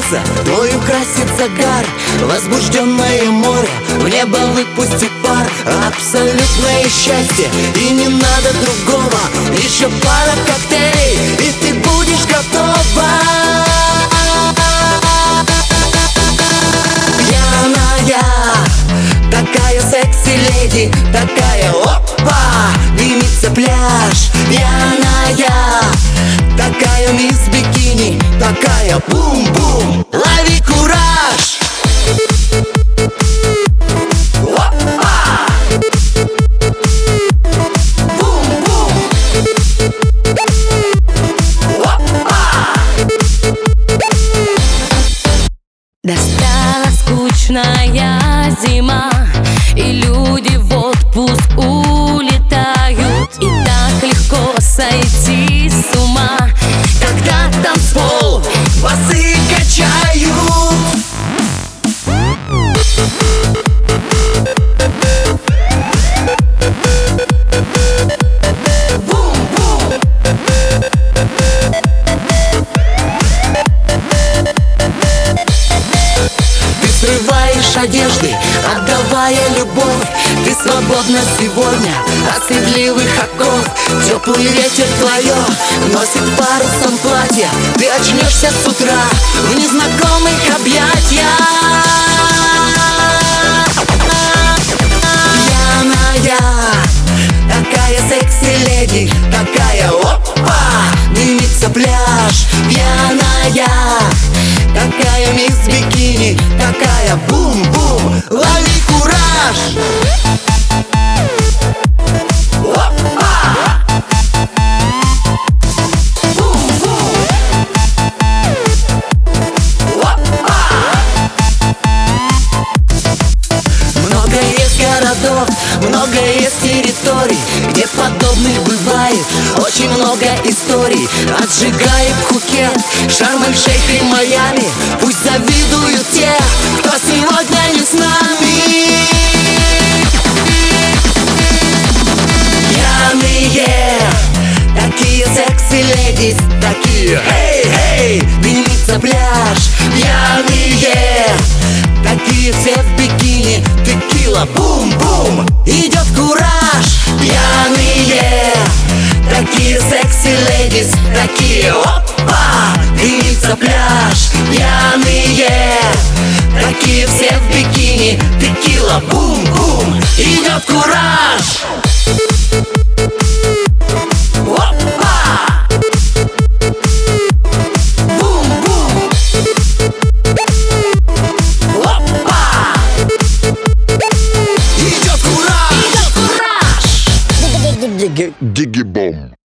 сердце, твой украсит загар. Возбужденное море в небо выпустит пар. Абсолютное счастье, и не надо другого. Еще пара коктейлей, и ты будешь готова. Пьяная, такая секси-леди, такая опа, дымится пляж. Пьяная, такая мисс бикини, такая бум-бум, лови кураж. Опа! Бум-бум! Опа! Настала скучная зима, и люди в отпуск улетают. И так легко сойти с ума, Когда танцпол басы качают. Бум-бум! Ты срываешь одежды, отдавая любовь. Ты свободна сегодня от стыдливых оков. Теплый ветер твое носит парусом платье. Ты очнешься с утра в незнакомых объятиях. Пьяная, такая секси-леди, такая опа, дымится пляж. Пьяная, такая мисс бикини, такая бум-бум, лови кураж. Опа! Бум-бум! Опа! Много есть городов, много есть территорий, где подобных бывает очень много историй. Отжигает Пхукет, Шарм-эль-Шейх и Майами. Пусть завидуют те, кто сегодня не с нами. Пьяные, такие секси-ледис, такие эй-эй, дымится пляж. Пьяные, такие все в бикини, текила, бум-бум, идет кураж. Пьяные, такие секси-ледис, такие опа, дымится пляж. Пьяные, такие все в бикини, текила, бум-бум, идет кураж. Опа! Бум-бум! Опа! Идет кураж! Идет кураж! Диги-бом.